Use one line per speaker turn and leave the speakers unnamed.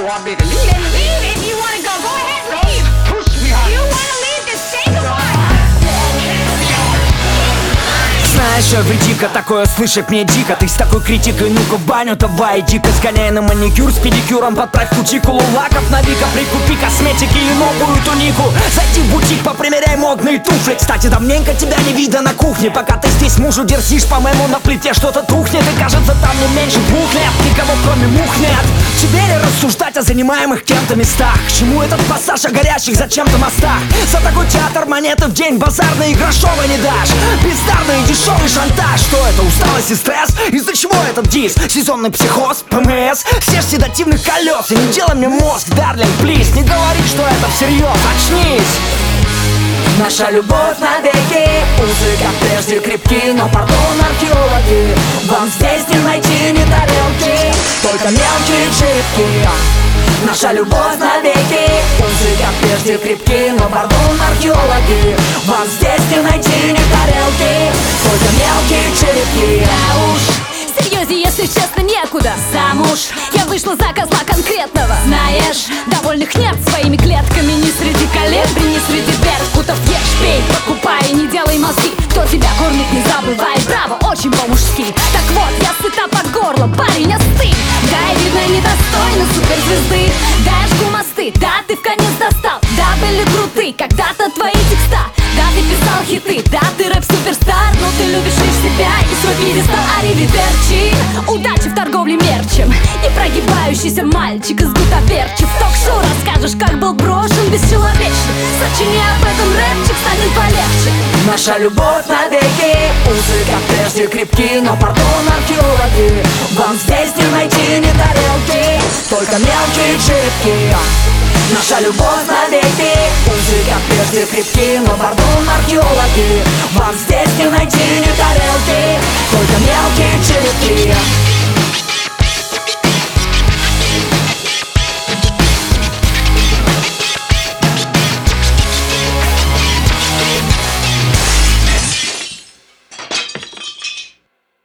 want me to leave?
Then leave if you wanna go. Go ahead, leave.
Push me hard.
You wanna leave, just say goodbye.
Знаешь, дико такое слышать мне дико. Ты с такой критикой, ну-ка в баню давай. Дико сгоняй на маникюр с педикюром. Подправь кутикулу лаков на Вика. Прикупи косметики и новую тунику. Зайди в бутик, попримеряй модные туфли. Кстати, давненько тебя не видно на кухне. Пока ты здесь мужу дерзишь, по-моему, на плите что-то тухнет. И кажется, там не меньше 2 лет. Никого кроме мух нет. Тебе ли рассуждать о занимаемых кем-то местах? К чему этот пассаж о горящих зачем-то мостах? За такой театр монеты в день базарные и грошовые не дашь. Бездарный и дешевый шантаж. Что это, усталость и стресс? Из-за чего этот дис? Сезонный психоз, ПМС, стеж седативных колес. И не делай мне мозг, дарлинг, плиз. Не говори, что это всерьез, очнись. Наша любовь навеки, узы, как прежде, крепки. Но, пардон, археологи, вам здесь не найти ни тарелки, только мелкие чипки. Наша любовь навеки, узы, как прежде, крепки. Но, пардон, археологи, вам здесь не найти ни тарелки, только мелкие чипки.
Да уж, серьезнее, если честно, некуда. Замуж я вышла за козла конкретного. Знаешь, довольных нет своими клетками. Ни среди колебри, ни среди беркутов. Ешь, пей, покупай, не делай мозги. Кто тебя кормит, не забывай. Браво, очень по-мужски. Так вот, я сыта по горло, парень, остынь. Да, и видно, недостойна суперзвезды. Да, я жгу мосты, да, ты в конец достал. Да, были круты когда-то твои текста. Да, ты писал хиты, да, ты рэп-суперстар. Но ты любишь лишь себя и свой пьедестал. Аривидерчи, удачи в торговле мерчем. Не прогибающийся мальчик из гутаперчи. В ток-шоу расскажешь, как был брошен бесчеловечно. Сочини об этом рэпчик, станет полегче.
Наша любовь навеки, узы, как прежде, крепки. Но, пардон, археологи, вам здесь не найти ни тарелки, только мелкие чипки. Наша любовь навеки, узы, как прежде, крепки. Но, пардон, археологи, вам здесь не найти ни тарелки, только мелкие чипки.